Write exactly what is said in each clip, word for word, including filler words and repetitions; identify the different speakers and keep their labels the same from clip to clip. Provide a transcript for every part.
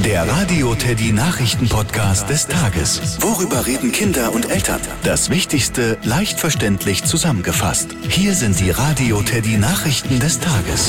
Speaker 1: Der Radio Teddy Nachrichten-Podcast des Tages. Worüber reden Kinder und Eltern? Das Wichtigste leicht verständlich zusammengefasst. Hier sind die Radio Teddy Nachrichten des Tages.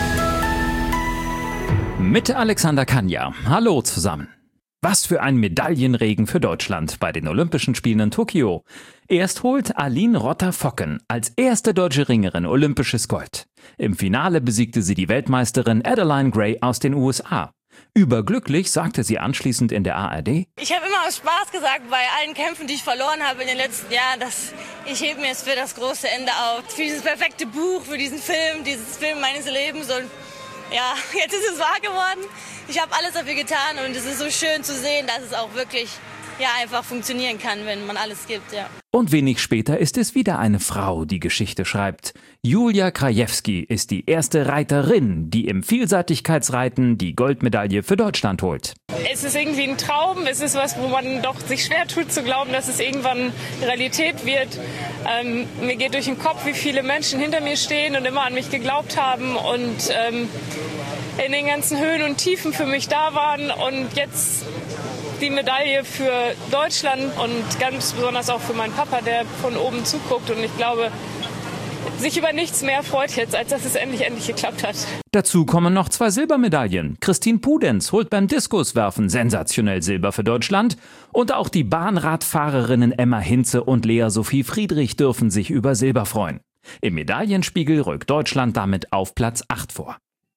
Speaker 2: Mit Alexander Kanja. Hallo zusammen. Was für ein Medaillenregen für Deutschland bei den Olympischen Spielen in Tokio. Erst holt Aline Rotter-Focken als erste deutsche Ringerin olympisches Gold. Im Finale besiegte sie die Weltmeisterin Adeline Gray aus den U S A. Überglücklich sagte sie anschließend in der A R D:
Speaker 3: Ich habe immer aus Spaß gesagt, bei allen Kämpfen, die ich verloren habe in den letzten Jahren, dass ich hebe mir es für das große Ende auf. Für dieses perfekte Buch, für diesen Film, dieses Film meines Lebens. Und ja, jetzt ist es wahr geworden. Ich habe alles dafür getan und es ist so schön zu sehen, dass es auch wirklich ja, einfach funktionieren kann, wenn man alles gibt. Ja.
Speaker 2: Und wenig später ist es wieder eine Frau, die Geschichte schreibt. Julia Krajewski ist die erste Reiterin, die im Vielseitigkeitsreiten die Goldmedaille für Deutschland holt.
Speaker 4: Es ist irgendwie ein Traum, es ist was, wo man doch sich schwer tut zu glauben, dass es irgendwann Realität wird. Ähm, mir geht durch den Kopf, wie viele Menschen hinter mir stehen und immer an mich geglaubt haben und ähm, in den ganzen Höhen und Tiefen für mich da waren und jetzt die Medaille für Deutschland und ganz besonders auch für meinen Papa, der von oben zuguckt und ich glaube, sich über nichts mehr freut jetzt, als dass es endlich, endlich geklappt hat.
Speaker 2: Dazu kommen noch zwei Silbermedaillen. Christine Pudenz holt beim Diskuswerfen sensationell Silber für Deutschland und auch die Bahnradfahrerinnen Emma Hinze und Lea Sophie Friedrich dürfen sich über Silber freuen. Im Medaillenspiegel rückt Deutschland damit auf Platz acht vor.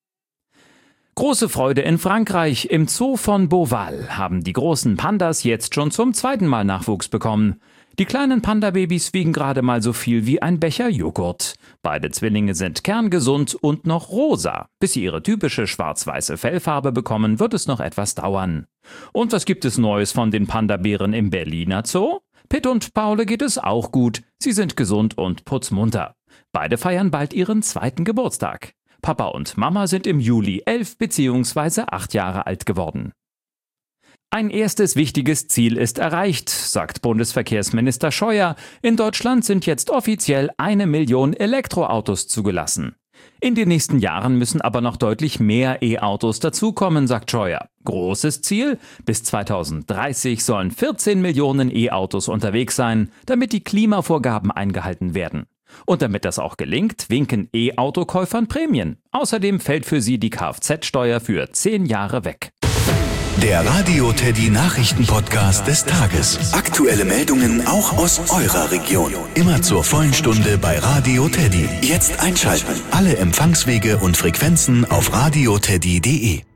Speaker 2: Große Freude in Frankreich. Im Zoo von Beauval haben die großen Pandas jetzt schon zum zweiten Mal Nachwuchs bekommen. Die kleinen Panda-Babys wiegen gerade mal so viel wie ein Becher Joghurt. Beide Zwillinge sind kerngesund und noch rosa. Bis sie ihre typische schwarz-weiße Fellfarbe bekommen, wird es noch etwas dauern. Und was gibt es Neues von den Panda-Bären im Berliner Zoo? Pitt und Paule geht es auch gut. Sie sind gesund und putzmunter. Beide feiern bald ihren zweiten Geburtstag. Papa und Mama sind im Juli elf bzw. acht Jahre alt geworden. Ein erstes wichtiges Ziel ist erreicht, sagt Bundesverkehrsminister Scheuer. In Deutschland sind jetzt offiziell eine Million Elektroautos zugelassen. In den nächsten Jahren müssen aber noch deutlich mehr E-Autos dazukommen, sagt Scheuer. Großes Ziel: bis zweitausenddreißig sollen vierzehn Millionen E-Autos unterwegs sein, damit die Klimavorgaben eingehalten werden. Und damit das auch gelingt, winken E-Autokäufern Prämien. Außerdem fällt für sie die Kfz-Steuer für zehn Jahre weg.
Speaker 1: Der Radio Teddy Nachrichten-Podcast des Tages. Aktuelle Meldungen auch aus eurer Region. Immer zur vollen Stunde bei Radio Teddy. Jetzt einschalten. Alle Empfangswege und Frequenzen auf radioteddy punkt de.